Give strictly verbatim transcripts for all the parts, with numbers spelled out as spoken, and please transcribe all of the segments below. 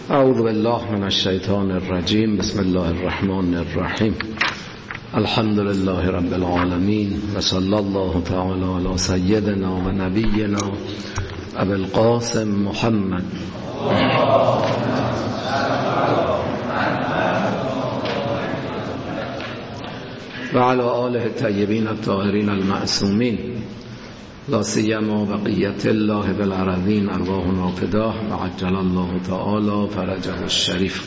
اعوذ بالله من الشیطان الرجیم. بسم الله الرحمن الرحیم. الحمد لله رب العالمین و صلی الله تعالی علی سیدنا و نبینا ابی القاسم محمد و علی آله الطیبین الطاهرین المعصومین لا سیما بقیت الله بالارضین ارواحنا فداه و عجل الله تعالی فرجه الشریف.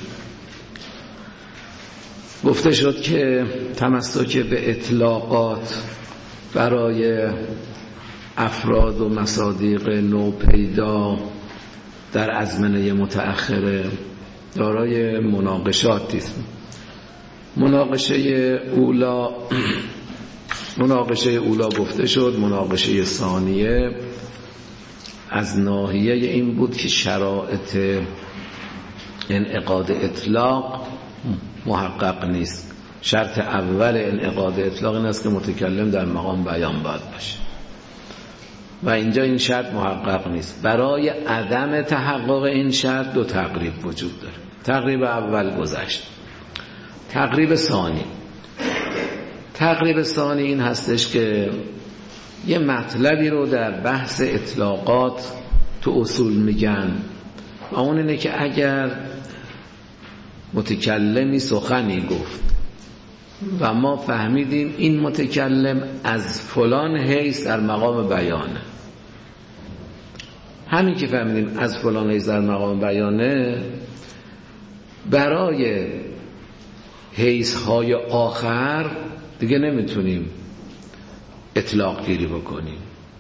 گفته شد که تمسک به اطلاقات برای افراد و مصادیق نوپیدا در ازمنه متأخره دارای مناقشاتی است. مناقشه اولا مناقشه اولا گفته شد. مناقشه ثانیه از ناحیه این بود که شرایط انعقاد اطلاق محقق نیست. شرط اول انعقاد اطلاق این است که متکلم در مقام بیان باید باشه و اینجا این شرط محقق نیست. برای عدم تحقق این شرط دو تقریب وجود داره. تقریب اول گذشت. تقریب ثانی تقریب ثانی این هستش که یه مطلبی رو در بحث اطلاقات تو اصول میگن و اون اینه که اگر متکلمی سخنی گفت و ما فهمیدیم این متکلم از فلان حیث در مقام بیانه، همین که فهمیدیم از فلان حیث در مقام بیانه، برای حیث های آخر دیگه نمیتونیم اطلاق گیری بکنیم.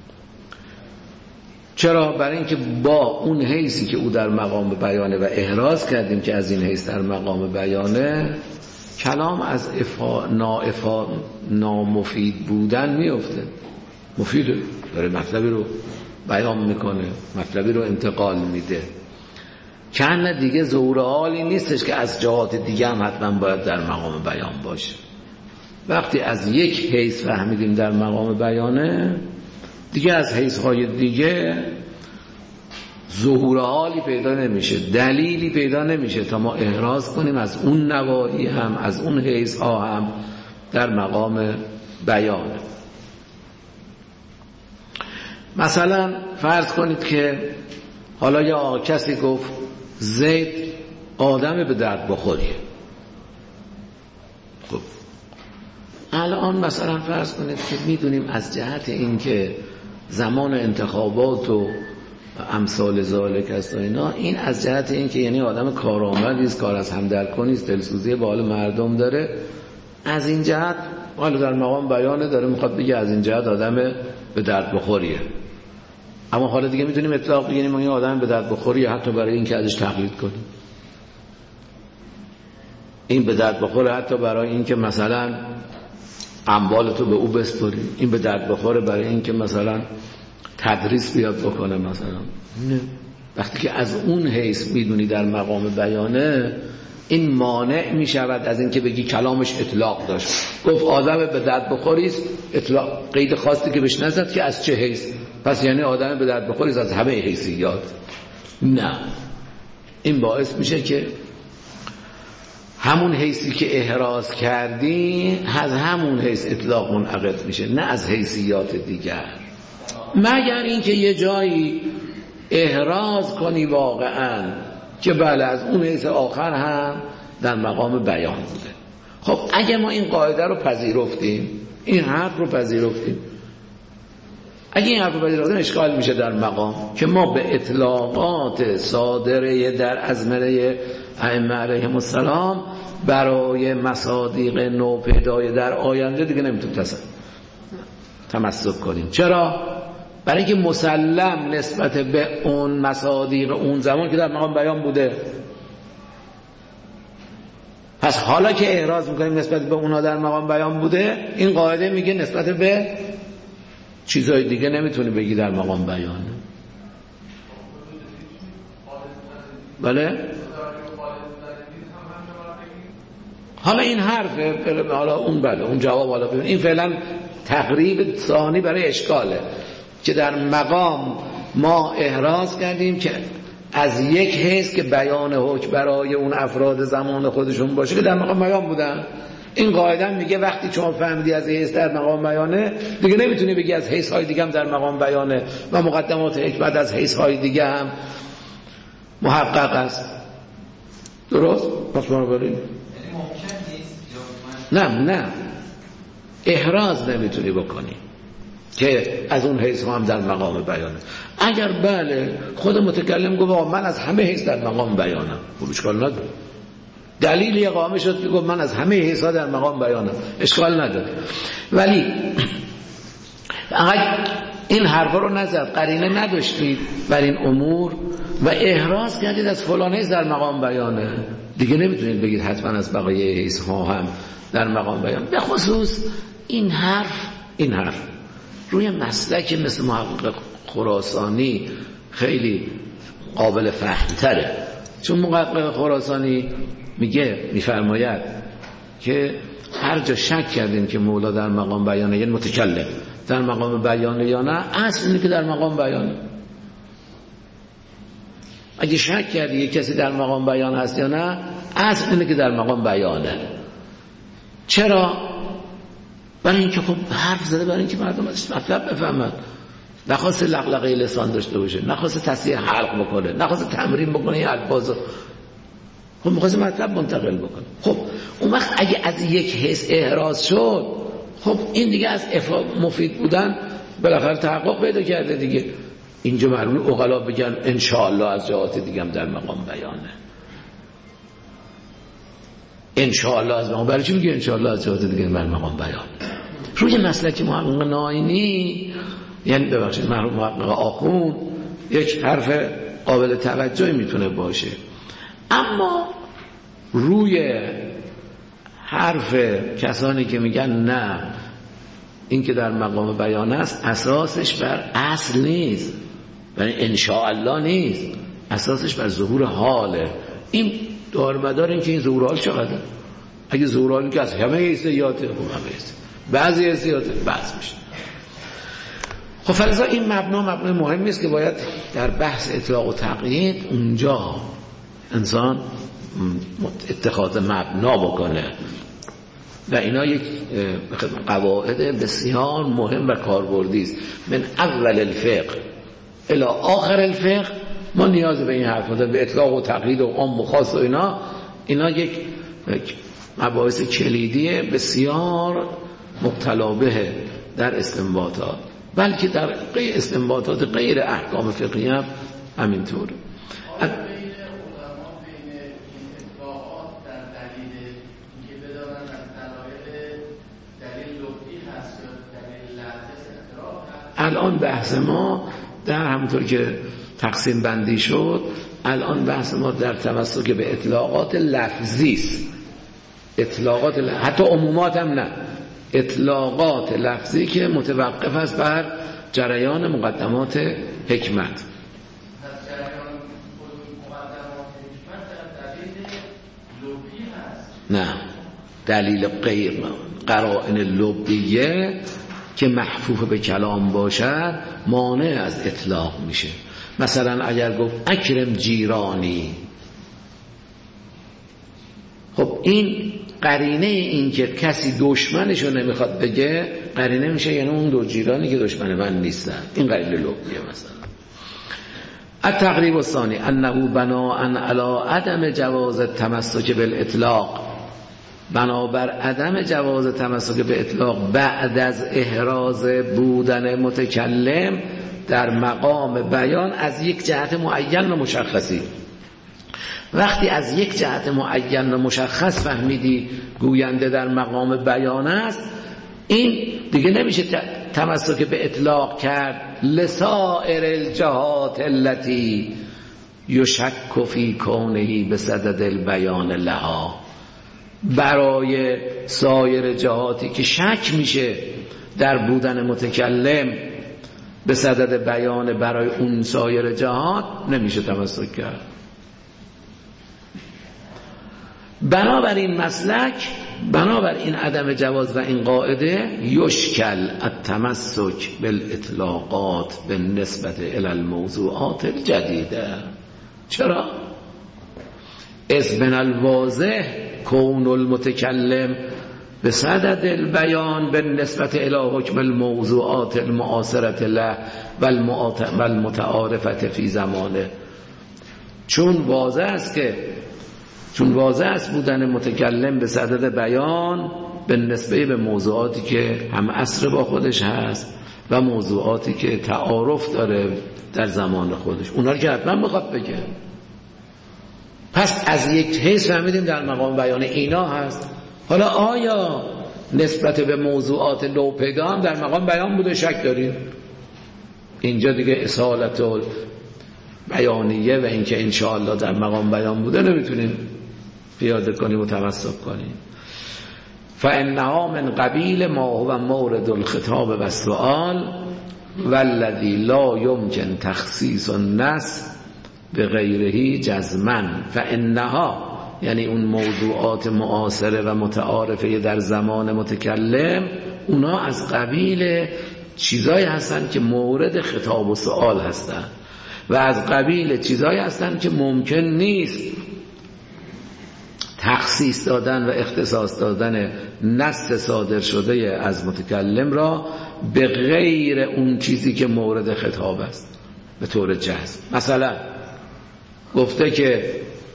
چرا؟ برای اینکه با اون حیثی که او در مقام بیانه و احراز کردیم که از این حیث در مقام بیانه، کلام از افا ناافا نامفید بودن میفته. مفیده، داره مطلبی رو بیان میکنه، مطلبی رو انتقال میده. کنه دیگه ظهور حالی نیستش که از جهات دیگه هم حتما باید در مقام بیان باشه. وقتی از یک حیث فهمیدیم در مقام بیانه، دیگه از حیث های دیگه ظهور حالی پیدا نمیشه، دلیلی پیدا نمیشه تا ما احراز کنیم از اون نواحی هم از اون حیث ها هم در مقام بیان. مثلا فرض کنید که حالا یا کسی گفت زید آدم به درد بخوریه. خب الان مثلا فرض کنید که میدونیم از جهت این که زمان انتخابات و امثال ذالک است و اینا، این از جهت این که یعنی آدم کارآمدی است، کار از هم درکنی است، دلسوزی به حال مردم داره، از این جهت حالا در مقام بیانه داره میخواد بگه از این جهت آدم به درد بخوریه. اما حالا دیگه میتونیم اطلاق بگیریم ما این آدم به درد بخوریه حتی برای این که ازش تقلید کنیم. این به درد بخوره حتی برای این که مثلا اموالتو به او بسپاری. این به درد بخوره برای این که مثلا تدریس بیاد بکنه مثلا. نه. وقتی که از اون حیث میدونی در مقام بیانه، این مانع میشود از این که بگی کلامش اطلاق داشت. گفت آدم به درد بخوریست، اطلاق قید خاصی که بهش نزد که از چه حیث، پس یعنی آدم به درد بخوریست از همه حیثیات. نه، این باعث میشه که همون حیثی که احراز کردی از همون حیث اطلاق منعقد میشه، نه از حیثیات دیگر، مگر اینکه یه جایی احراز کنی واقعا که بله از اون حیث آخر هم در مقام بیان بوده. خب اگه ما این قاعده رو پذیرفتیم، این حرف رو پذیرفتیم، اگه این حرف رو پذیرفتیم اشکال میشه در مقام که ما به اطلاقات صادره در ازمنه ائمه علیهم السلام برای مصادیق نوپیدای در آینده دیگه نمیتونیم تمسک کنیم. چرا؟ برای اینکه مسلم نسبت به اون مصادیق اون زمان که در مقام بیان بوده. پس حالا که احراز میکنیم نسبت به اونا در مقام بیان بوده، این قاعده میگه نسبت به چیزهای دیگه نمیتونی بگی در مقام بیان. بله؟ حالا این حرفه، حالا اون بله اون جواب، حالا ببین این فعلا تقریب ثانی برای اشکاله که در مقام ما احراز کردیم که از یک حیث که بیان حکم برای اون افراد زمان خودشون باشه که در مقام بیان بودن. این قاعده میگه وقتی شما فهمیدی از حیث در مقام بیانه، دیگه نمیتونی بگی از حیث های دیگه هم در مقام بیانه و مقدمات حکمت از حیث های دیگه هم محقق است. درست؟ پس ما بریم. نه نه احراز نمیتونی بکنی که از اون حیث هم در مقام بیانه. اگر بله خود متکلم گفت من از همه حیث در مقام بیانم، خب اشکال نداره. دلیلی اقامه شد که گفت من از همه حیث در مقام بیانم، اشکال نداره. ولی اگر این حرفا رو نزد، قرینه نداشتید بر این امور و احراز کردید از فلان حیث در مقام بیانه، دیگه نمیتونید بگید حتما از بقیه حیث ها هم در مقام بیان. به خصوص این حرف این حرف روی مسلک مثل محقق خراسانی خیلی قابل فهم‌تره، چون محقق خراسانی میگه میفرماید که هر جا شک کردیم که مولا در مقام بیانه، یعنی متکلم در مقام بیانه یا نه، اصل اینه که در مقام بیانه. اگه شک کردی یک کسی در مقام بیان هست یا نه، اصل اینه که در مقام بیانه. چرا؟ برای اینکه خب حرف زده، برای اینکه مردم ازش مطلب بفهمن، نخواست لغلقه لسان داشته باشه، نخواست تصحیح حلق بکنه، نخواست تمرین بکنه این الفاظو، خب میخواست مطلب منتقل بکنه. خب اون وقت اگه از یک حس احراز شد، خب این دیگه از مفید بودن بالاخره تحقق پیدا کرده دیگه. اینجا معلومه عقلا بگن انشاءالله از جهات دیگه هم در مقام بیانه. انشاءالله از مقام، برای چی میگه انشاءالله از جهات دیگه در مقام بیانه؟ روی مسلک محقق ناینی، یعنی ببخشید مرحوم محقق آخوند، یک حرف قابل توجهی میتونه باشه، اما روی حرف کسانی که میگن نه این که در مقام بیان است، اساسش بر اصل نیست، یعنی انشاءالله نیست، اساسش بر ظهور حاله. این دارمدار این که این ظهور حال چقدر؟ اگه ظهور حالی که از همه حیثیاته، خب همه حیثیت، بعضی حیثیاته بعض میشه. خب فلذا این مبنا مبنا مهمی است که باید در بحث اطلاق و تقیید اونجا انسان اتخاذ مبنا بکنه و اینا یک قواعد بسیار مهم و کاربردی است. من اول الفقه الی آخر الفقه ما نیاز به این حرف داریم، به اطلاق و تقیید و عام و خاص و اینا. اینا یک مباحث کلیدی بسیار مبتلا به در استنباطات، بلکه در غیر استنباطات غیر احکام فقهی هم همینطوره. الان بحث ما در همونطور که تقسیم بندی شد، الان بحث ما در تمسک به اطلاقات لفظی است. اطلاقات ل... حتی عمومات هم نه، اطلاقات لفظی که متوقف است بر جریان مقدمات حکمت. نه، دلیل غیر قرائن لبیه که محفوف به کلام باشد مانع از اطلاق میشه. مثلا اگر گفت اکرم جیرانی، خب این قرینه این که کسی دشمنشو نمیخواد بگه قرینه میشه، یعنی اون دو جیرانی که دشمن من نیستن، این قرینه لبیه. مثلا التقریب الثانی انه بناء علی عدم جواز التمسک بالاطلاق، بنابر عدم جواز تمسک به اطلاق بعد از احراز بودن متکلم در مقام بیان از یک جهت معین و مشخصی. وقتی از یک جهت معین و مشخص فهمیدی گوینده در مقام بیان است، این دیگه نمیشه تمسک به اطلاق کرد لسائر الجهات التي یشک فی کونه بصدد البیان لها، برای سایر جهاتی که شک میشه در بودن متکلم به صدد بیان برای اون سایر جهات نمیشه تمسک کرد. بنابراین مسلک، بنابراین عدم جواز و این قاعده یشکل التمسک بالاطلاقات بالنسبت الی الموضوعات الجدیده، چرا؟ از من الواضح کون المتکلم به صدد البیان به نسبت الی حکم الموضوعات المعاصرت له و المتعارفت فی زمانه. چون واضح است که چون واضح است بودن متکلم به صدد بیان به نسبه به موضوعاتی که هم عصر با خودش هست و موضوعاتی که تعارف داره در زمان خودش، اونا رو که حتما میخواد بگه. پس از یک حیث فهمیدیم در مقام بیان اینا هست. حالا آیا نسبت به موضوعات نوپیدا در مقام بیان بوده؟ شک داریم. اینجا دیگه اصالت بیانیه و اینکه انشاءالله در مقام بیان بوده نمیتونیم پیاده کنیم و توسط کنیم. فانها من قبیل ما هو مورد الخطاب و السؤال والذی لا یمکن تخصیص النص به غیره جزما. فانها یعنی اون موضوعات معاصره و متعارفه در زمان متکلم، اونا از قبیل چیزایی هستن که مورد خطاب و سؤال هستن و از قبیل چیزایی هستن که ممکن نیست تخصیص دادن و اختصاص دادن نص صادر شده از متکلم را به غیر اون چیزی که مورد خطاب است به طور جزم. مثلا گفته که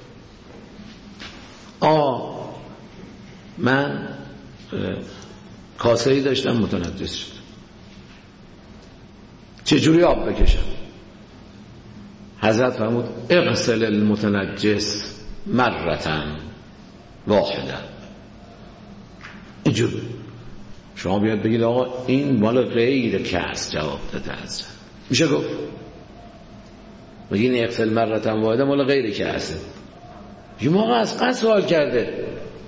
آ من کاسه‌ای داشتم متنجس شد، چجوری آب بکشم؟ حضرت فرمود اغسل المتنجس مرتن واحده. اینجور شما بیاد بگید آقا این مال غیر کس جواب داده حضرت، میشه گفت بگید اغسل مرتن واحده مال غیر کسه. یه موقع از قصد سوال کرده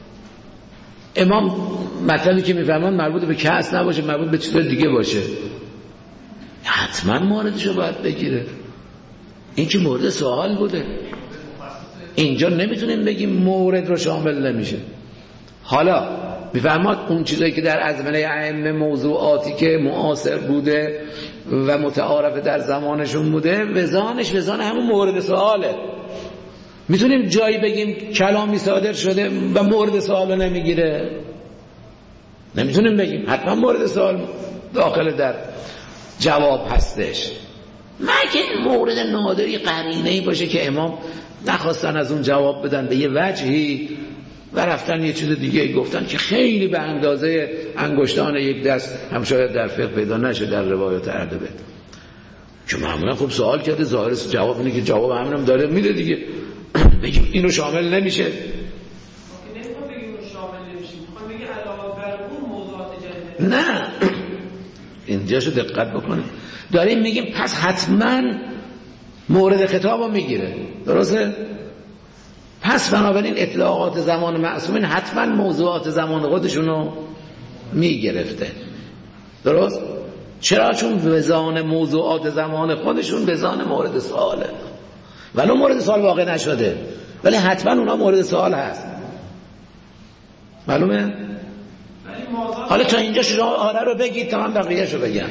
امام مطلبی که میفهمن مربوط به کس نباشه، مربوط به چیز دیگه باشه، حتما موردشو باید بگیره. این که مورد سوال بوده، اینجا نمیتونیم بگیم مورد رو شامل نمیشه. حالا میفهماد اون چیزایی که در ازمنه ائمه موضوعاتی که معاصر بوده و متعارف در زمانشون بوده وزانش وزان همون مورد سواله. میتونیم جایی بگیم کلامی صادر شده و مورد سوال نمیگیره؟ نمیتونیم بگیم، حتما مورد سوال داخل در جواب هستش. مگه مورد نادری قرینه‌ای باشه که امام نخواستن از اون جواب بدن به یه وجهی و رفتن یه چیز دیگه گفتن که خیلی به اندازه انگشتان یک دست هم شاید در فقه پیدا نشه در روایات اهل بیت، که معمولا خب سوال کرده ظاهر جواب اینه که جواب همینم داره میده دیگه. بگیم اینو شامل نمیشه، نه اینجاشو دقت بکنیم. داریم میگیم پس حتما مورد خطابو میگیره، درسته؟ پس بنابراین اطلاعات زمان معصومین حتما موضوعات زمان خودشونو میگرفته، درست؟ چرا؟ چون وزان موضوعات زمان خودشون وزان مورد سواله، ولو مورد سوال واقع نشده ولی حتما اونا مورد سوال هست. معلومه؟ حالا تا اینجا شما آره رو بگید تا من بقیه‌شو بگم.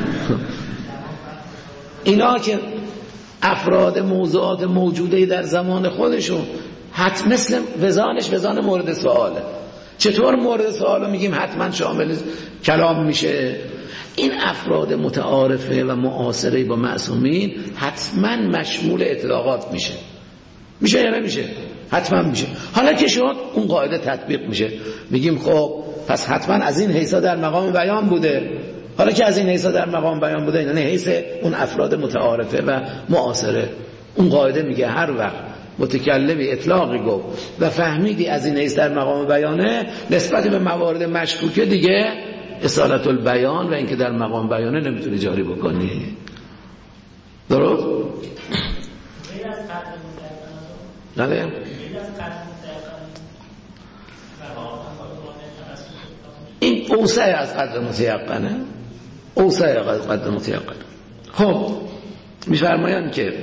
اینا که افراد موضوعات موجوده در زمان خودشون حتما مثل وزانش وزان مورد سواله. چطور مورد سوالو میگیم حتما شامل کلام میشه؟ این افراد متعارفه و معاصره با معصومین حتما مشمول اطلاقات میشه. میشه یا نمیشه؟ حتما میشه. حالا که شد اون قاعده تطبیق میشه، میگیم خب پس حتما از این حیثا در مقام بیان بوده. حالا که از این حیثا در مقام بیان بوده، یعنی حیث اون افراد متعارفه و معاصره، اون قاعده میگه هر وقت متکلمی اطلاقی گفت و فهمیدی از این حیث در مقام بیانه، نسبت به موارد مشکوکه دیگه اصالت البیان و اینکه در مقام بیانه نمیتونی جاری بکنی. درست؟ نه این اوسع از قدر متیقنه، اوسع از قدر متیقنه. خب میفرمایند که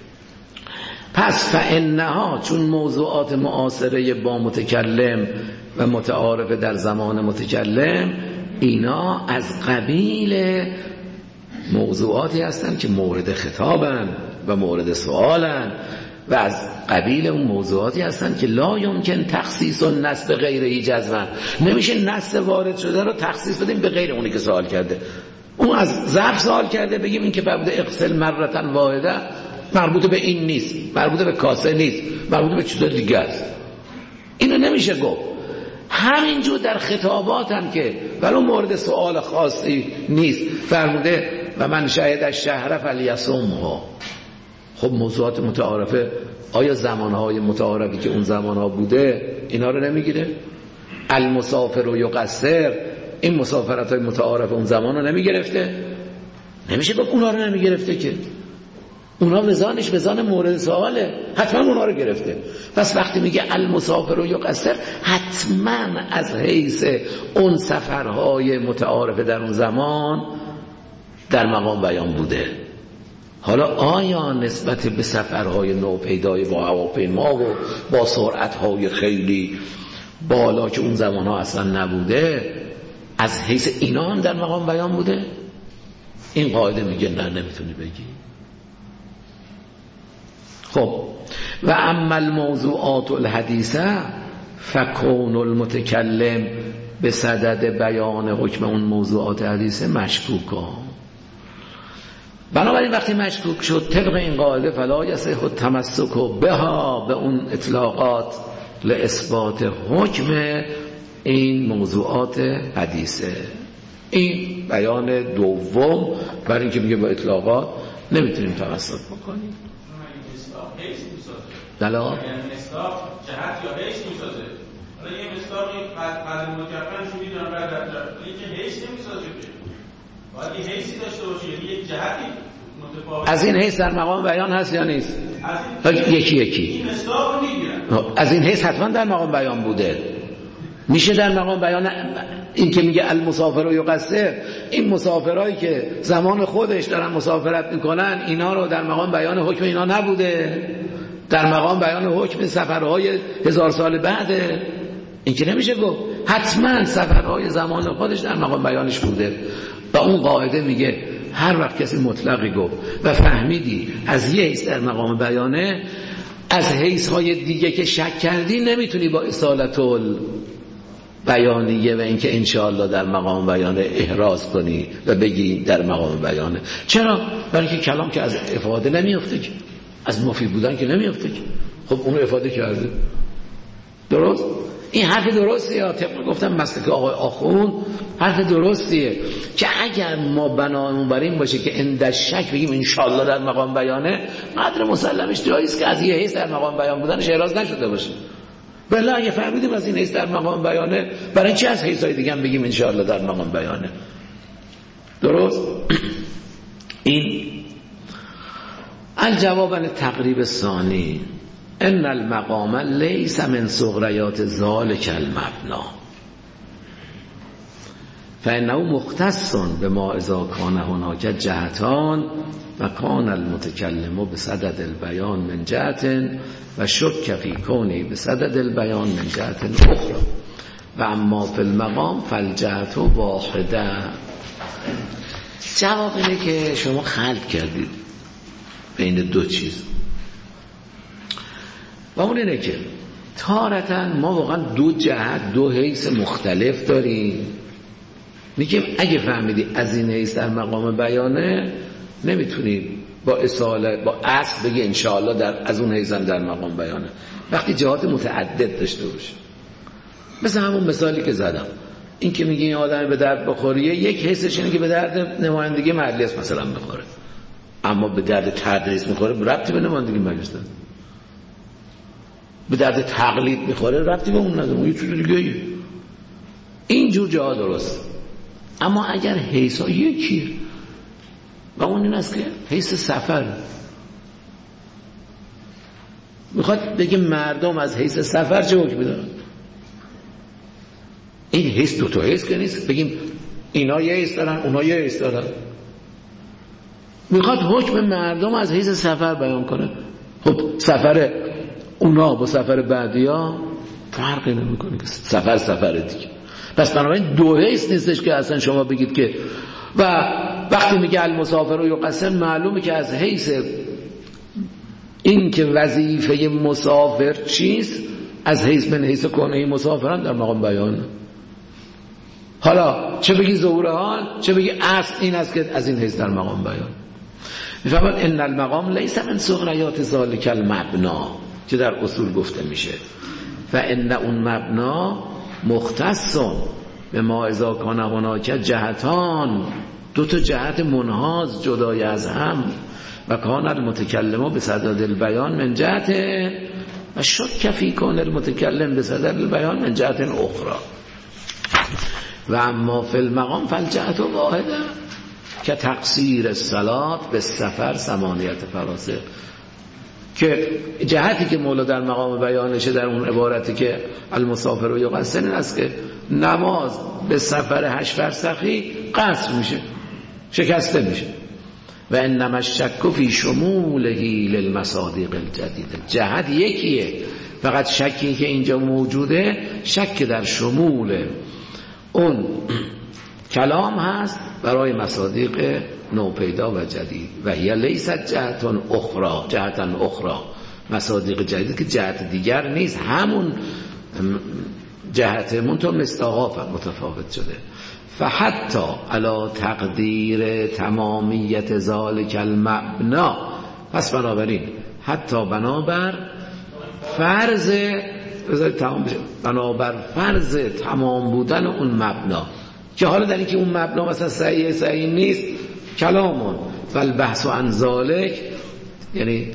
پس فانها چون موضوعات معاصره با متکلم و متعارف در زمان متکلم اینا از قبیل موضوعاتی هستند که مورد خطابن و مورد سوالن و از قبیل اون موضوعاتی هستن که لا یمکن تخصیص و نصب غیره جزما، نمیشه نصب وارد شده رو تخصیص بدیم به غیر اونی که سوال کرده. اون از ظرف سوال کرده بگیم این که بعد اغسل مرتن واحده مربوط به این نیست، مربوط به کاسه نیست، مربوط به چیز دیگه است. اینو نمیشه گفت. همینجور در خطابات هم که ولو مورد سوال خاصی نیست فرموده و من شهد الشهر فلیصمه. خب موضوعات متعارفه، آیا زمانهای متعارفی که اون زمانها بوده اینا رو نمیگیره؟ المسافر و یقصر، این مسافرت های متعارف اون زمان رو نمیگرفته؟ نمیشه گفت اونا رو نمیگرفته که اونا وزانش وزان مورد سواله، حتما اونا رو گرفته. پس وقتی میگه المسافر و یقصر حتما از حیث اون سفرهای متعارف در اون زمان در مقام بیان بوده. حالا آیا نسبت به سفرهای نوپیدای با هواپیما و با سرعتهای خیلی بالا که اون زمانها اصلا نبوده از حیث اینا هم در مقام بیان بوده؟ این قاعده میگه نه، نمیتونی بگی. خب و اما الموضوعات الحدیثه فکون المتکلم به صدد بیان حکم اون موضوعات حدیثه مشکوکا. بنابراین وقتی مشکوک شد طبق این قاعده فلا یصح التمسک بها، به اون اطلاقات لاثبات حکم این موضوعات حدیثه. این بیان دوم برای اینکه میگه با اطلاقات نمیتونیم تمسک بکنیم. دلا یعنی مصداق جهت یا حیث میسازه. حالا یه مصداقی بعد مکفن شو میدونم بعد در اینکه حیث نمیسازه که باید یه حیثی داشته باشه، یه جهتی متفاوت. از این حیث در مقام بیان هست یا نیست؟ یکی یکی این مصداق رو میگیرن. از این حیث حتما در مقام بیان بوده. میشه در مقام بیان این که میگه المسافر و یقصر، این مسافرایی که زمان خودش دارن مسافرت میکنن اینا رو در مقام بیان حکم اینا نبوده، در مقام بیان حکم سفرهای هزار سال بعده. این که نمیشه گفت، حتما سفرهای زمان خودش در مقام بیانش بوده. و اون قاعده میگه هر وقت کسی مطلقی گفت و فهمیدی از یه حیث در مقام بیانه، از حیث های دیگه که شک کردی نمیتونی با اصالت بیانیه و اینکه انشاءالله در مقام بیانه احراز کنی و بگی در مقام بیانه. چرا؟ برای اینکه کلام که از افاده نمیافته، که از مفید بودن که نمیافته، که خب اونو افاده کرده. درست؟ این حرف درستیه. طبق گفتم مسلک آقای آخوند حرف درستیه که اگر ما بنامون بر این باشه که عند شک بگیم انشاءالله در مقام بیانه، قدر مسلمش جاییست که از یه حیث در مقام بیان بودنش احراز نشده باشه. بله اگه فهمیدیم از این حیث در مقام بیانه، برای چی از حیث های دیگه هم بگیم انشاءالله در مقام بیانه؟ درست؟ این الجواب عن تقریب ثانی ان المقام لیس من صغریات ذلک المبنا فانه مختص بما اذا کان هناک جهتان و کان المتکلم بصدد البیان من جهت و شک فی کونه بصدد البیان من جهت اخرى و اما فی المقام فالجهت واحده. جواب اینه که شما خلط کردید بین دو چیز و اون اینه که تارتاً ما واقعا دو جهت دو حیث مختلف داریم. میگیم اگه فهمیدی از این حیث در مقام بیانه، نمیتونی با اصاله با اصل بگی انشاءالله در از اون حیث در مقام بیانه، وقتی جهات متعدد داشته باشه. مثل همون مثالی که زدم، این که میگی این آدم به درد بخوریه، یک حیثش اینه که به درد نمایندگی مجلس مثلا بخوره، اما به درد تدریس میخوره ربطی به نمایندگی مجلس نداره. به درد تقلید میخوره ربطی به اون نداره، یه چیز دیگه ایه. اینجور جا درست. اما اگر حیث ها یکیه و اون این است که حیث سفر، میخواد بگه مردم از حیث سفر چه حکمی دارن. این حیث دو تا حیث که نیست بگیم اینا یه حیث دارن اونا یه حیث دارن. میخواد حکم مردم از حیث سفر بیان کنه. خب سفر اونا با سفر بعدی ها فرقی نمیکنه، سفر سفر دیگه. پس بنابراین دو حیث نیستش که اصلا شما بگید که، و وقتی میگه المسافر و یقصر معلومه که از حیث این که وظیفه مسافر چیست از حیث من حیث کنه مسافران در مقام بیان. حالا چه بگی ظهور حال چه بگی اصل این است که از این حیث در مقام بیان. میفهمن ان المقام لیس من سغریات ذالک المبنا که در اصول گفته میشه و ان اون مبنا مختص به ما اذا کان هناک جهتان، دو تا جهت منحاز جدای از هم و کان المتکلم به صدد البیان من جهت و شک فی کان المتکلم به صدد البیان من جهت اخرى و اما فی المقام فالجهت واحده که تقصیر الصلاة به سفر ثمانیت فراسخ، که جهتی که مولا در مقام بیانشه در اون عبارتی که المسافر و یقصر این است که نماز به سفر هشت فرسخی قصر میشه، شکسته میشه. و انما الشک فی شموله للمصادیق الجدیده، جهت یکیه، فقط شکی که اینجا موجوده شک در شمول اون کلام هست برای مصادیق نوپیدا و جدید و هی لیست جهتون اخرى، جهتن اخرى، مصادیق جدید که جهت دیگر نیست، همون جهت منتها مصداقا متفاوت شده. فحتی علی تقدیر تمامیت ذالک المبنا، پس بنابراین حتی بنابر فرض تمام بشه، بنابر فرض تمام بودن اون مبنا، که حالا در اینکه اون مبنا مثلا صحیح صحیح نیست کلامون والبحث عن ذالک، یعنی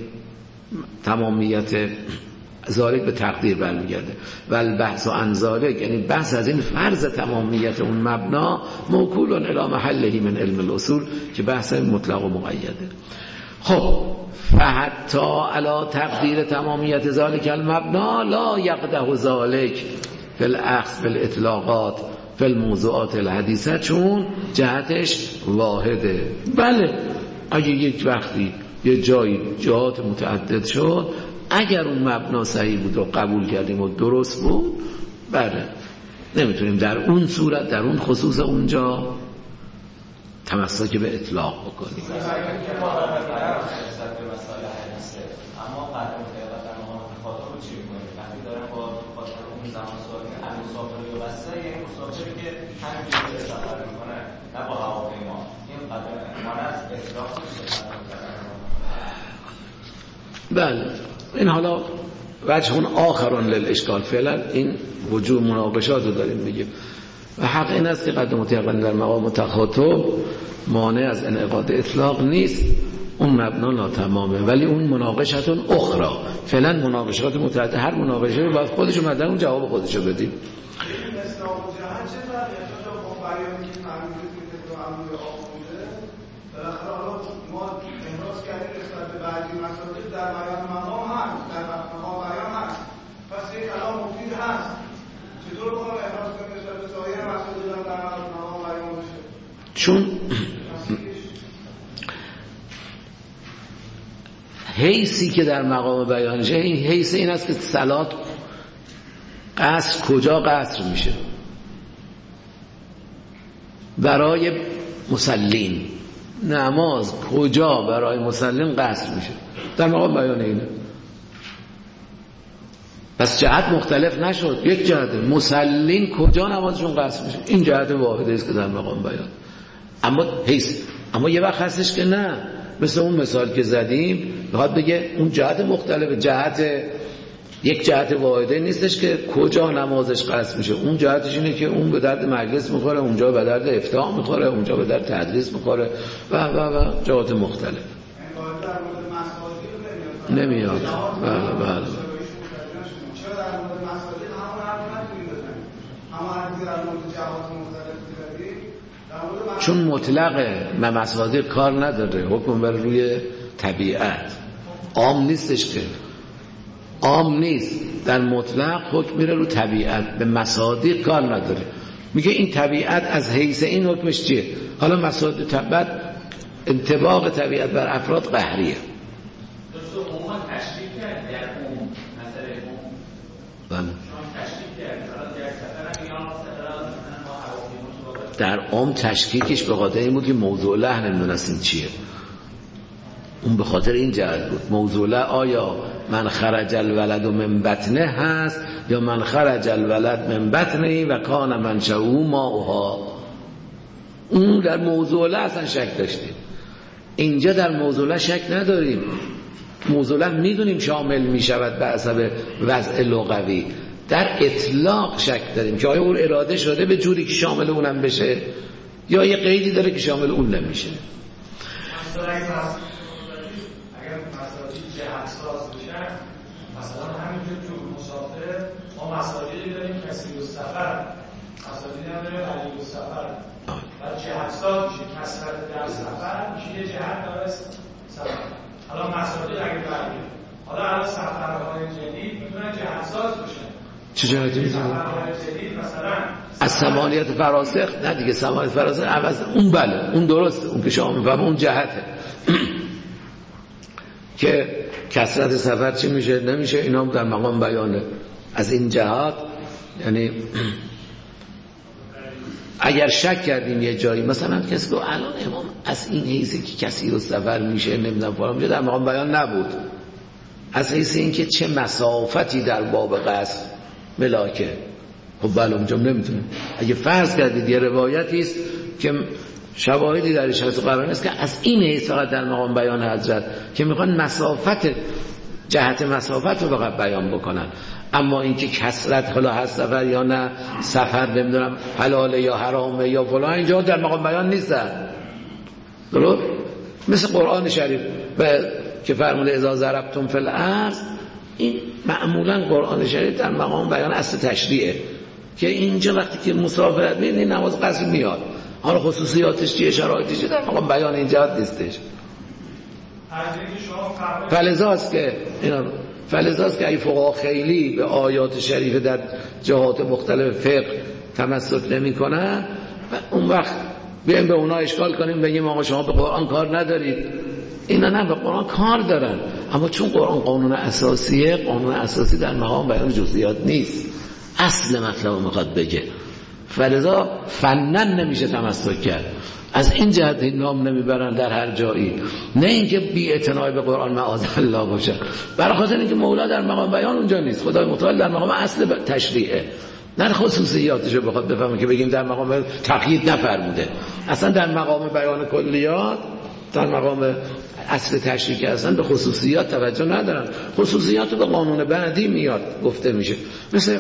تمامیت ذالک به تقدیر برمیگرده، والبحث عن ذالک یعنی بحث از این فرض تمامیت اون مبنا موکول الی محله من علم الاصول که بحث مطلق و مقیده. خب فحتی علی تقدیر تمامیت ذالک المبنا لا یقده ذالک فی الاخذ فی الاطلاقات فی الموضوعات الحدیثه، چون جهتش واحده. بله اگه یک وقتی یه جایی جهات متعدد شد، اگر اون مبنا صحیح بود و قبول کردیم و درست بود، بله نمیتونیم در اون صورت در اون خصوص اونجا تمسک به اطلاق بکنیم. بله این حالا وجه آخرون للاشکال، فعلا این وجود مناقشات رو داریم میگیم و حق این است که قد متیقن در مقام تخاطب مانع از انعقاد اطلاق نیست، اون مبنا ناتمامه، ولی اون مناقشتون اخرى. فعلا مناقشات متعدد، هر مناقشه رو باید خودش رو مدن اون جواب خودش رو بدیم. در بیان مقام هست، در مقام بیان هست، پس یک کلام مفید هست، چطور بخوام احراز کنم نسبت به سایر مسائل در مقام بیان بشه؟ چون حیثی که در مقام بیانشه، این حیث این است که صلات قصر کجا قصر میشه برای مسلین، نماز کجا برای مسلم قصر میشه در مقام بیان اینه. پس جهت مختلف نشد، یک جهت مسلین کجا نمازشون قصر میشه، این جهت واحده است که در مقام بیان. اما حیث، اما یه وقت هستش که نه، مثل اون مثال که زدیم میخواد بگه اون جهت مختلف، جهت یک جهت واحده نیستش که کجا نمازش قصر میشه، اون جهتش اینه که اون به درد مجلس میخوره، اونجا به درد افتاح میخوره، اونجا به درد تدریس میخوره و و و جهات مختلف نمیاد. بله بله چون مطلقه، مصادیق کار نداره، حکم بر روی طبیعت، عام نیستش که، عام نیست، در مطلق حکم میره رو طبیعت، به مصادیق کار نداره. میگه این طبیعت از حیث این حکمش چیه؟ حالا مصادیق طبیعت انطباق طبیعت بر افراد قهریه. در عام تشکیکش به قاعده این بود که موضوع لحن نمیدونستیم چیه. اون به خاطر این جهت بود. موضوع آیا من خرج الولد من بطنه هست یا من خرج الولد من بطنه و کان منشأه ماؤها. اون در موضوع اصلا شک داشتیم، اینجا در موضوع شک نداریم. موضوع میدونیم شامل میشود به حسب وضع لغوی، در اطلاق شک داریم که آیا اون اراده شده به جوری که شامل اونم بشه یا یه قیدی داره که شامل اون نمیشه. اگر مساجد جهت ساز بشن، مثلا همینجور تو مسافر ما مساجدی داریم کثیر السفر، مساجدی هم داریم قلیل السفر و جهت ساز میشه، کثرت در سفر میشه یه جهت برای سفر. حالا مساجد اگه برگیم حالا الان سفرهای جدید میتونن جهت ساز بشن. چه جهتی میتونن؟ سفرهای جدید مثلا از ثمانیت فراسخ، نه دیگه ثمانیت فراسخ عوض اون، بله اون درسته، اون که شما میفهم اون جهته که کثرت سفر چی میشه نمیشه، اینا هم در مقام بیانه. از این جهات یعنی اگر شک کردیم یه جایی مثلا کسی که الان امام از این حیثی که کسی رو سفر میشه نمیدونم فلان میشه، در مقام بیان نبود. از حیث این که چه مسافتی در باب قصد ملاکه، خب بله اونجا نمیتونه. اگه فرض کردید یه روایتی است که شواهدی درش هست و قرار نیست که از این حیث فقط در مقام بیان حضرت که میخوان مسافت جهت مسافت رو فقط بیان بکنن، اما اینکه کثرت حالا هست سفر یا نه، سفر نمیدونم حلاله یا حرامه یا فلان، اینجا در مقام بیان نیستن. درست؟ مثل قرآن شریف که فرموده اذا ضربتم فی الارض، این معمولا قرآن شریف در مقام بیان اصل تشریعه که اینجا وقتی که مسافرت می‌بینی نماز قصر میاد، حالا خصوصیاتش چیه شرایطش چیه در مقام بیان این جهت نیستش. فلذاست که اینا فلذاست که ای فقها خیلی به آیات شریف در جهات مختلف فقه تمسک نمی‌کنن و اون وقت بیایم به اونا اشکال کنیم بگیم آقا شما به قرآن کار ندارید. اینا نه به قرآن کار دارن، اما چون قرآن قانون اساسیه، قانون اساسی در مقام بیان جزئیات نیست، اصل مطلب میخواد بگه، فلذا فنن نمیشه تمسک کرد. از این جهت این نام نمیبرن در هر جایی، نه اینکه بی اعتنای به قرآن معاذالله باشه، برای خاطر اینکه مولا در مقام بیان اونجا نیست، خدای متعال در مقام اصل تشریعه، نه خصوصیاتشو بخواد بفهمه که بگیم در مقام تقیید نفرموده. اصلا در مقام بیان کلیات، در مقام اصل تشریع که اصلا به خصوصیات توجه ندارن. خصوصیات به قانون بعدی میاد گفته میشه، مثل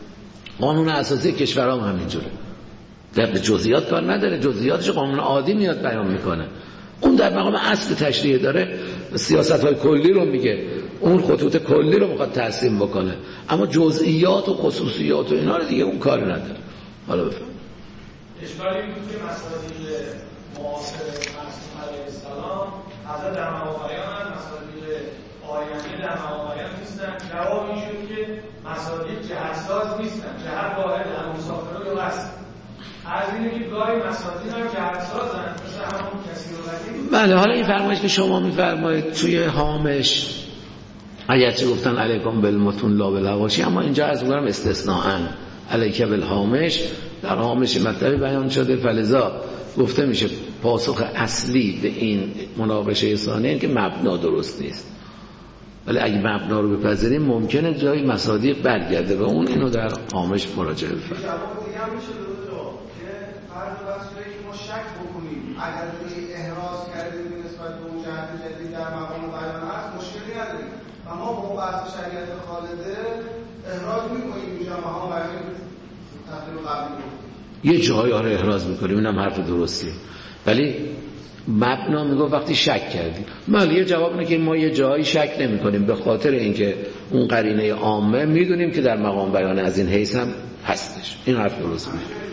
قانون اساسی کشور هم همینجوره، در به جزئیات کار نداره، جزئیاتش قانون عادی میاد بیان میکنه. اون در مقام اصل تشریع داره، سیاست های کلی رو میگه، اون خطوط کلی رو میخواد ترسیم بکنه، اما جزئیات و خصوصیات و اینا رو دیگه اون کار نداره. حالا بفهم اشکالی بود که مسائل معاصر معصوم علیه السلام حضرت در مقام بیان هم، مسائل آینده در مقام بیان نیستن. جواب این شد که مسائل جهت‌ساز نیستن، جهت واحد هم مسافر رو هست. از اینه که گاهی مسائل هم جهت‌سازن، مثل همون کسی رو بله. حالا این فرمایش که شما میفرمایید توی هامش اگرچه گفتن علیکم بالمتون لا بالحواشی، اما اینجا از اونم استثناءً علیک بالهامش، در هامش مطلبی بیان شده، فلذا گفته میشه پاسخ اصلی به این مناقشه ثانیه که مبنا درست نیست. ولی اگه مبنا رو بپذیریم ممکنه جای مصادیق برگرده به اون، اینو در هامش مراجعه بفرمایید. جواب دیگه هم میشه دو که فرض بسیاری که ما شک بکنیم اگر توی احراز کردیم نسبت به اون جهت جدید در مقام بیان هست مشکلی نداریم و ما با بحث شریعت خالده احراز میکنیم اینجا مقام بیان تحلیل قبلی یه جایی آره احراز میکنیم، اینم حرف درستیه، ولی مبنا میگه وقتی شک کردیم. ولی یه جواب اینه که ما یه جایی شک نمی کنیم به خاطر اینکه اون قرینه عامه میدونیم که در مقام بیان از این حیث هم هستش. این حرف درست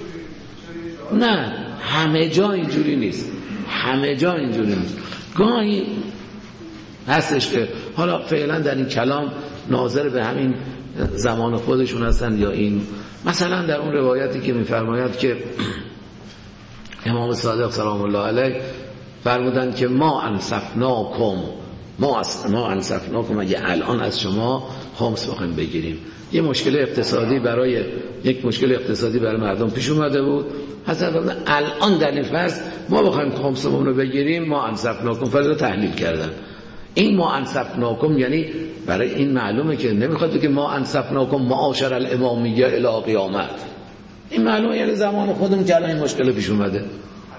میشه. نه همه جا اینجوری نیست، همه جا اینجوری نیست. گاهی هستش که حالا فعلا در این کلام ناظر به همین زمان خودشون هستن، یا این مثلا در اون روایتی که میفرماید که امام صادق سلام الله علیه فرمودن که ما انصفناکم ما ما انصفناکم اگه الان از شما خمس بخوایم بگیریم. یه مشکل اقتصادی برای یک مشکل اقتصادی برای مردم پیش اومده بود، حضرت الان در این فرض ما بخوایم خمسمون رو بگیریم ما انصفناکم، فضل تحلیل کردن این ما انصفناکم یعنی برای این معلومه که نمیخواد که ما انصفناکم معاشر الامامیه الی قیامت. این معلومه یعنی زمان خودمون که الان این مشکل پیش اومده.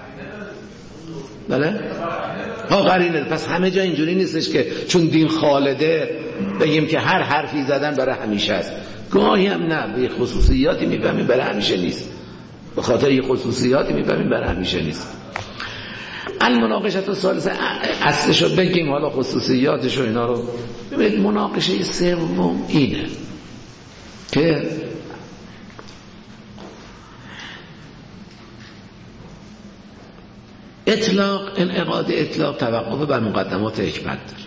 بله؟ ها قرینه. پس همه جا اینجوری نیستش که چون دین خالده بگیم که هر حرفی زدن برای همیشه است. گاهی هم نه، به خصوصیاتی میفهمیم برای همیشه نیست. به خاطر این خصوصیاتی میفهمیم برای همیشه نیست. المناقشه الثالثه اصلشو بگیم، حالا خصوصیاتش و اینا رو ببینید. مناقشه سوم اینه که اطلاق، انعقاد اطلاق توقف بر مقدمات حکمت داره.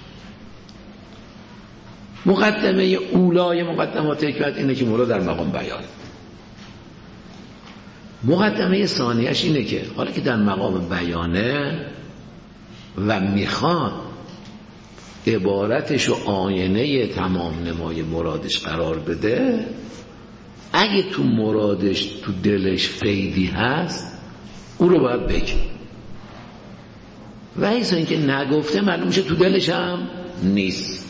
مقدمه اولای مقدمات حکمت اینه که مولا در مقام بیان. مقدمه ثانیش اینه که حالا که در مقام بیانه و میخواد عبارتش و آینه تمام نمای مرادش قرار بده، اگه تو مرادش تو دلش قیدی هست او رو باید بگه، و ایسا اینکه نگفته معلوم میشه تو دلش هم نیست.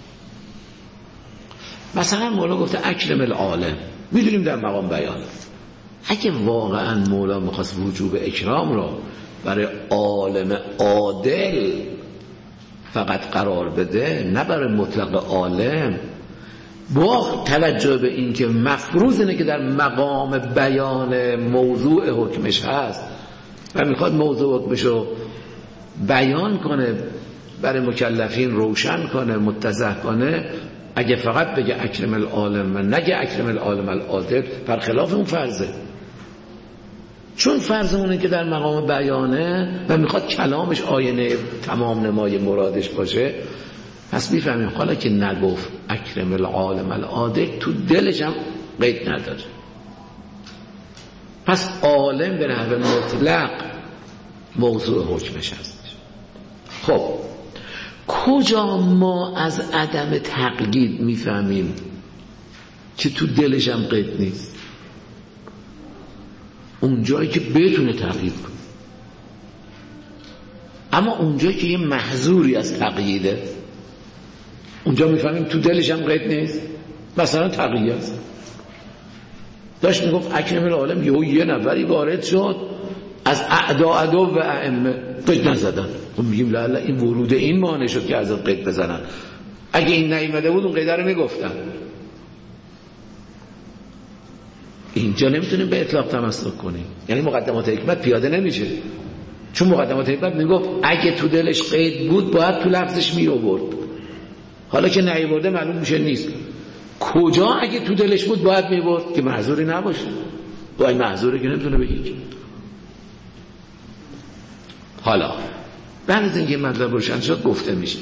مثلا مولا گفته اکرم العالم، میدونیم در مقام بیان. اگه واقعا مولا میخواست وجوب اکرام را برای عالم عادل فقط قرار بده، نه برای مطلق عالم، با توجه به این که مفروض اینه که در مقام بیان موضوع حکمش هست و میخواد موضوع حکمش رو بیان کنه، برای مکلفین روشن کنه، متضح کنه، اگه فقط بگه اکرم العالم و نگه اکرم العالم العادل، برخلاف اون فرضه. چون فرض اونه که در مقام بیانه و میخواد کلامش آینه تمام نمای مرادش باشه، پس میفهمیم حالا که نگفت اکرم العالم العادل تو دلش هم قید نداره. پس عالم به نحو مطلق موضوع حکمش هست. خب کجا ما از عدم تقیید میفهمیم که تو دلش هم قید نیست؟ اونجایی که بتونه تقیید کنه. اما اونجایی که یه محظوری از تقییده، اونجا میفهمیم تو دلش هم قید نیست. مثلا تقیید است، داشت میگفت اکرم العالم، یهو یه نفری وارد شد از اعدا عدو و ائمه قید نزدن. خب میگیم لالا این ورود این مانع شد که از قید بزنن. اگه این نیامده بود اون قیده رو میگفتن. اینجا نمیتونیم به اطلاق تمسک کنیم، یعنی مقدمات حکمت پیاده نمیشه. چون مقدمات حکمت میگفت اگه تو دلش قید بود باید تو لفظش می آورد، حالا که نیاورده معلوم میشه نیست. کجا اگه تو دلش بود باید میبرد که معذوری نباشه؟ با این معذوری که نمیتونه بگی. حالا بعد از اینکه مطلب روشن شد گفته میشه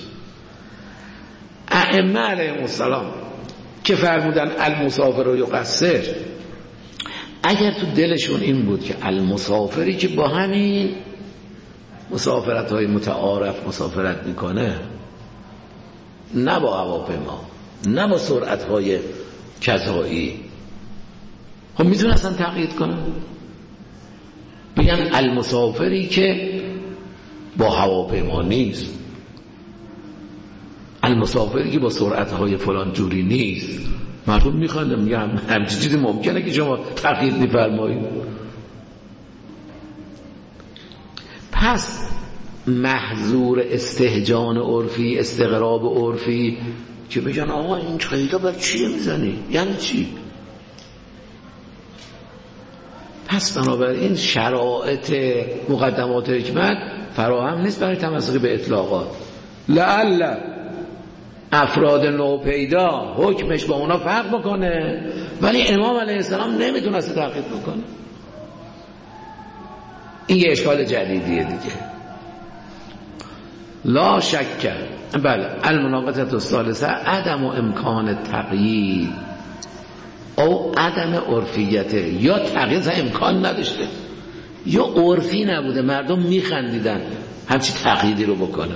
ائمه علیهم السلام که فرمودن المسافر و یقصر، اگر تو دلشون این بود که المسافری که با همین مسافرت های متعارف مسافرت میکنه، نه با هواپیما، نه با سرعت های کذایی، خب میتونه اصلا تقیید کنن، بگن المسافری که با هواپیما نیست، المسافری که با سرعت های فلان جوری نیست. مردم میخوان میگم همچین چیزی ممکنه که شما تقیید میفرمایید؟ پس محظور استهجان عرفی، استقراب عرفی که بگن آقا این قیدا بر چیه میزنی؟ یعنی چی؟ پس بنابراین شرایط مقدمات حکمت فراهم نیست برای تمسک به اطلاقات. لعل افراد نوپیدا حکمش با اونا فرق بکنه، ولی امام علیه السلام نمیتونست تقیید بکنه. این یه اشکال جدیدیه دیگه. لا شک، بله، المناقضه الثالثه عدم و امکان تقیید او عدم عرفیته، یا تقیید امکان نداشته یا عرفی نبوده، مردم میخندیدن همچی تقییدی رو بکنه.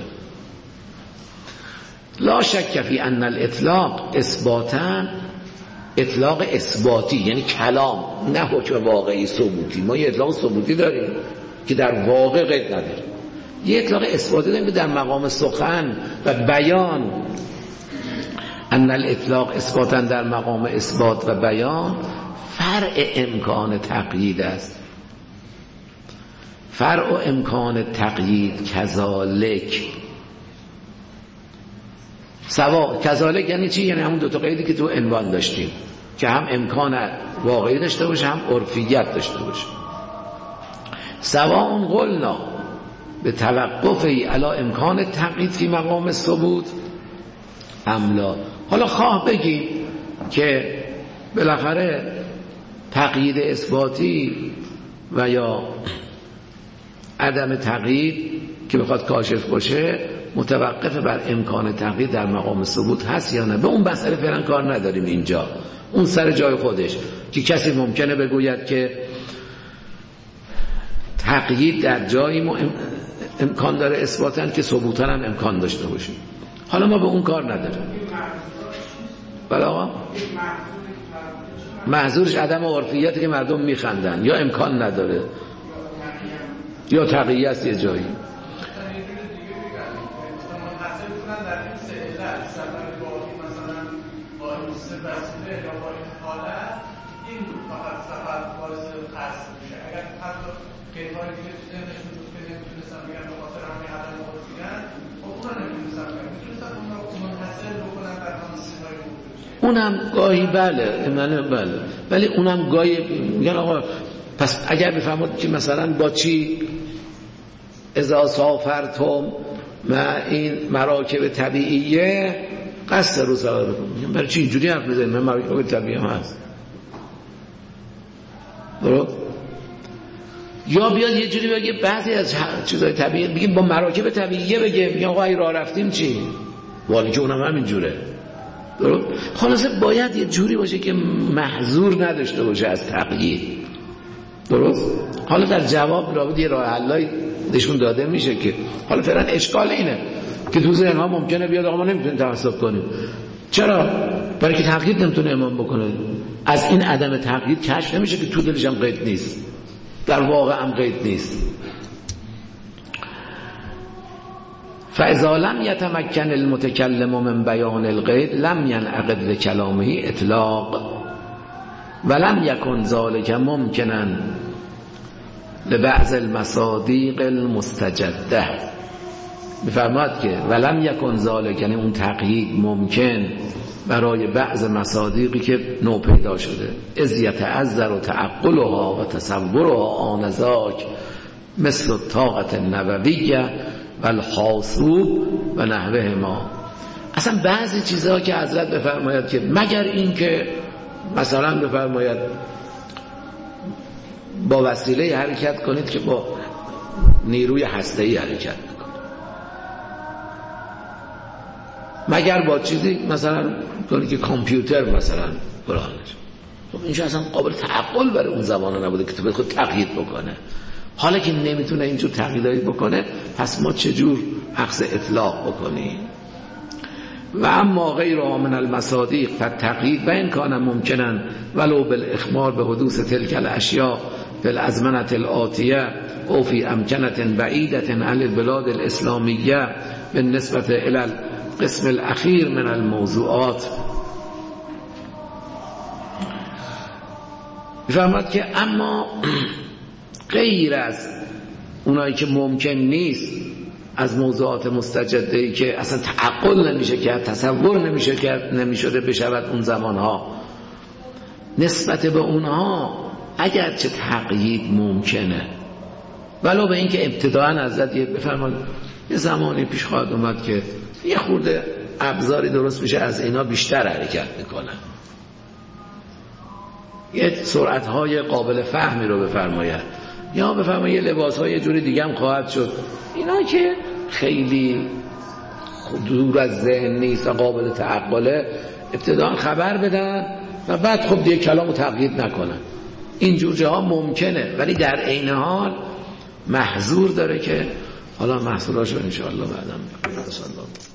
لا شک فی ان الاطلاق اثباتا، اطلاق اثباتی یعنی کلام، نه حکم واقعی ثبوتی. ما یه اطلاق ثبوتی داریم که در واقع قید نداره. یه اطلاق اثباتی داریم که در مقام سخن و بیان، ان الاطلاق اثباتا در مقام اثبات و بیان فرع امکان تقیید است. فرع امکان تقیید کذالک سوا. کذالک یعنی چی؟ یعنی همون دو تا قیدی که تو عنوان داشتیم که هم امکان واقعی داشته باشه هم عرفیت داشته باشه. سواء قلنا به توقفی علی امکان تقیید فی مقام ثبوت املا. حالا خواه بگیم که بالاخره تقیید اثباتی و یا عدم تقیید که بخواد کاشف باشه متوقف بر امکان تقیید در مقام ثبوت هست یا نه. به اون مسئله فعلا کار نداریم اینجا، اون سر جای خودش که کسی ممکنه بگوید که تقیید در جایی امکان داره اثباتاً که ثبوتاً هم امکان داشته باشه. حالا ما به اون کار نداریم. بله آقا، محظورش عدم عرفیتی که مردم میخندن یا امکان نداره یا تقیید است یه جایی. اونم گاهی بله منه بله، ولی اونم گاهی میگن آقا پس اگر بفهمید که مثلا با چی اذا سافرتم ما این مراکب طبیعیه قصد رو سوار بکنم، برای چی اینجوری حرف میزنید؟ من مراکب طبیعی هم هست درست؟ یا بیاد یه جوری بگه بعضی از چیزای طبیعی بگیم با مراکب طبیعیه بگه، میگن آقا این راه رفتیم چی؟ والی که اونم همین جوره درست؟ خلاصه باید یه جوری باشه که محظور نداشته باشه از تقیید درست؟ حالا در جواب رابط یه راه حلایی دشون داده میشه که حالا فعلا اشکال اینه که تو ذهن ها ممکنه بیاد آقا ما نمیتونیم تعصب کنیم. چرا؟ برای که تقیید نمیتونه امام بکنه. از این عدم تقیید کشف نمیشه که تو دلش هم قید نیست، در واقع هم قید نیست. فاذا لم يتمكن المتكلم من بیان القید لم ينعقد لكلامه اطلاق ولم يكن ذلك ممكنا لبعض المصادیق المستجده. بفرماد که ولم یکن ذلک یعنی اون تقیید ممکن برای بعض مصادیقی که نو پیدا شده، اذ یتعذر و تعقلها و تصورها آنذاک مثل الطاقة النوویه و الحاسوب و نحوه ما. اصلا بعضی چیزها که حضرت بفرماید که مگر این که مثلا بفرماید با وسیله حرکت کنید که با نیروی هسته‌ای حرکت میکنه، مگر با چیزی مثلا کنید که کامپیوتر مثلا برانش، خب اینجا اصلا قابل تعقل برای اون زمانه نبوده که تو بخواد تقیید بکنه. حالا که نمیتونه اینجور تقییدایی بکنه پس ما چجور اخذ اطلاق بکنیم؟ و اما غیرها من المصادیق فالتقیید و این کان ممکنن ولو بالاخبار به حدوث تلک الاشیاء فی الازمنه الآتیه او فی امکنه بعیده عن البلاد الاسلامیه بالنسبه الى القسم الاخیر من الموضوعات. بفرماد که اما غیر از اونایی که ممکن نیست از موضوعات مستجده‌ای که اصلا تعقل نمیشه کرد، تصور نمیشه کرد، نمیشده بشود اون زمانها، نسبت به اونها اگرچه تقیید ممکنه ولو به این که ابتداعاً حضرت یه بفرماد یه زمانی پیش خواهد اومد که یه خورده ابزاری درست میشه از اینا بیشتر حرکت میکنن، یه سرعت‌های قابل فهمی رو بفرماید یا بفرماید یه لباس‌های یه جوری دیگه هم خواهد شد، اینا که خیلی دور از ذهن نیست و قابل تعقله ابتداً خبر بدن و بعد خب دیگه کلامو تقیید نکنن. اینجور جاها ممکنه ولی در عین حال محظور داره که حالا محظوراشو انشاءالله بعداً می‌کنم.